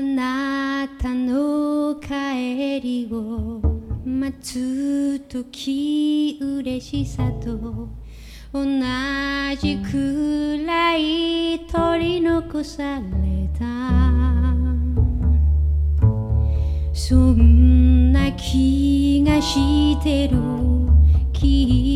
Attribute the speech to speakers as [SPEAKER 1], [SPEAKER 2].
[SPEAKER 1] なたの帰りを待つとき嬉しさと同じくらい取り残されたそんな気がしてるき